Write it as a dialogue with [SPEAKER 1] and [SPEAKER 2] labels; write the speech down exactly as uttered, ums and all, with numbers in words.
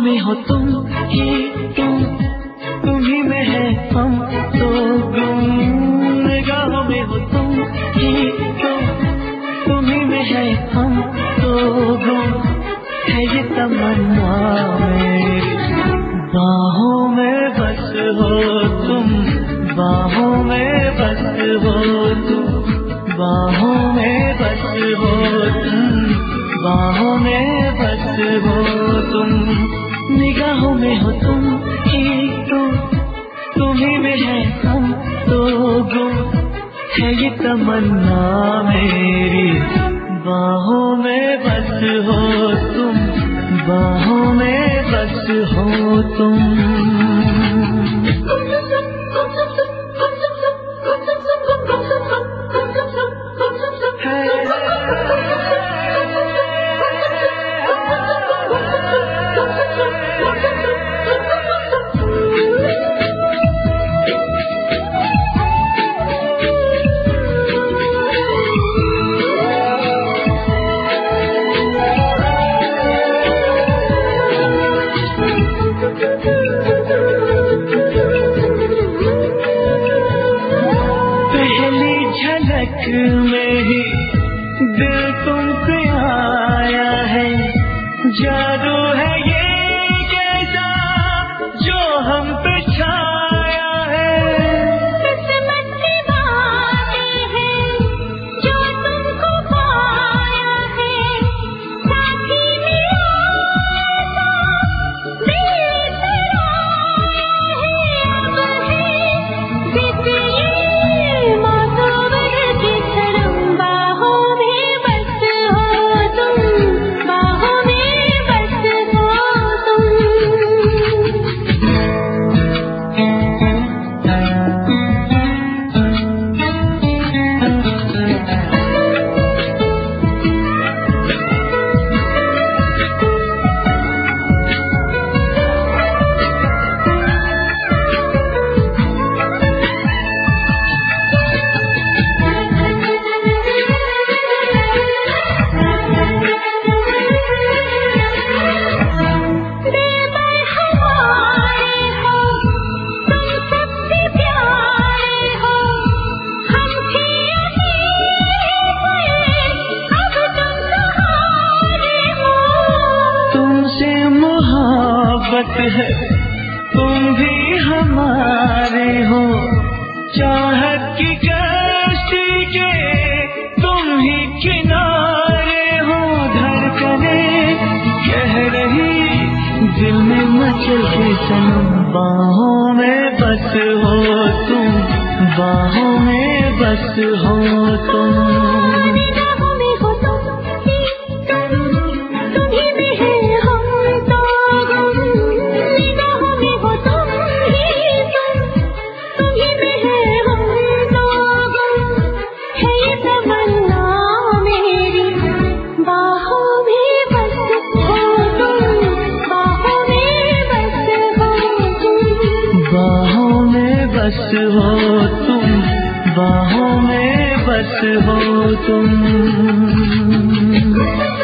[SPEAKER 1] में हो तुम ही तुम, तुम्ही में है हम तो गुम। निगाहों में हो तुम ही तुम, तुम्ही में है हम तो गुम। है ये तमन्ना मेरी, बाहों में बस हो तुम, बाहों में बस हो तुम, बाहों में बस हो तुम, बाहों में बस हो तुम। निगाहों में हो तुम ही तुम, तुम्ही में है हम तो गुम। है ये तमन्ना मेरी, बाहों में बस हो तुम, बाहों में बस हो तुम। झलक में ही दिल तुम पे आया है, जादू है ये कैसा जो हम पे छाया है। किस्मत की बातें हैं जो तुमको पाया है, साथी मेरा दिल से आया है। अब है बीते ये मौसम की तरह, बाहों में बस हो तुम, बाहों में बस हो तुम। है तुम भी हमारे हो, चाहत की कश्ती के तुम ही किनारे हो। धड़कने कह रही दिल में मचल के सनम, बाहों में बस हो तुम, बाहों में बस हो तुम। बस हो तुम, बाहों में बस हो तुम।